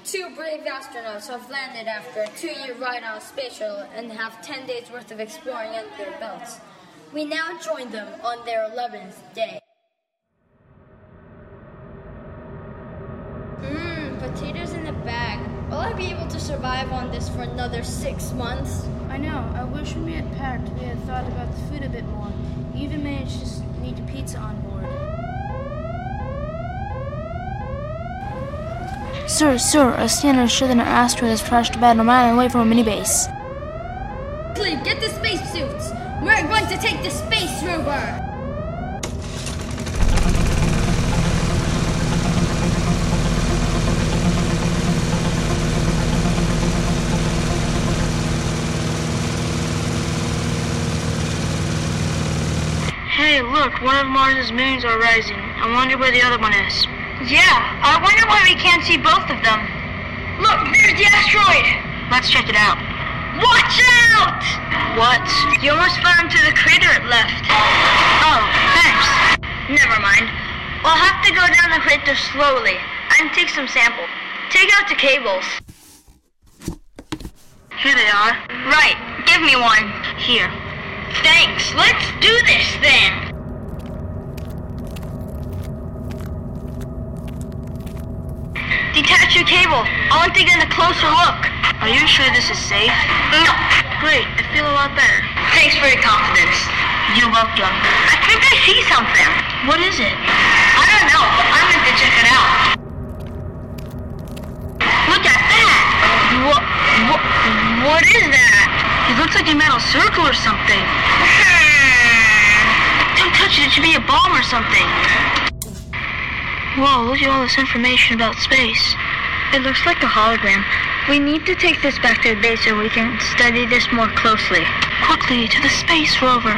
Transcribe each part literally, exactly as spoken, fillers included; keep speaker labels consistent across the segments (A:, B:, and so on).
A: Two brave astronauts have landed after a two-year ride on a space shuttle and have ten days worth of exploring under their belts. We now join them on their eleventh day. Mmm, potatoes in the bag. Will I be able to survive on this for another six months?
B: I know. I wish when we had packed, we had thought about the food a bit more. You even managed to sneak a pizza on board. Sir, sir, a scanner showed that an asteroid has crashed about a mile away from a mini-base.
A: Please, get the spacesuits! We're going to take the space rover!
B: Hey, look, one of Mars's moons are rising. I wonder where the other one is.
C: Yeah, I wonder why we can't see both of them. Look, there's the asteroid!
B: Let's check it out.
C: Watch out!
B: What?
C: You almost fell into the crater it left.
B: Oh, thanks.
C: Never mind. We'll have to go down the crater slowly and take some sample. Take out the cables.
B: Here they are.
C: Right, give me one.
B: Here.
C: Thanks, let's do this then. Detach your cable. I want to get a closer look.
B: Are you sure this is safe?
C: No.
B: Great, I feel a lot better.
C: Thanks for your confidence.
B: You're welcome.
C: I think I see something.
B: What is it?
C: I don't know. I'm going to check it out. Look at that. What, what, what is that?
B: It looks like a metal circle or something.
C: Hmm.
B: Don't touch it. It should be a bomb or something. Whoa, look at all this information about space.
C: It looks like a hologram. We need to take this back to the base so we can study this more closely.
B: Quickly, to the space rover.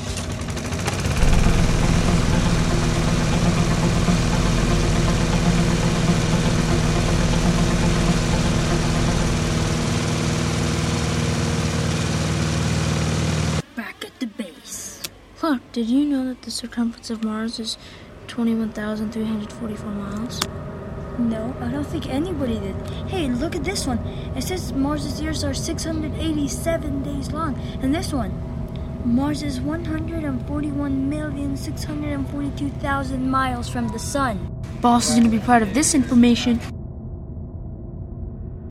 A: Back at the base.
B: Look, did you know that the circumference of Mars is twenty-one thousand three hundred forty-four miles?
A: No, I don't think anybody did. Hey, look at this one. It says Mars's years are six hundred eighty-seven days long. And this one, Mars is one hundred forty-one million six hundred forty-two thousand miles from the sun.
B: Boss is going to be proud of this information.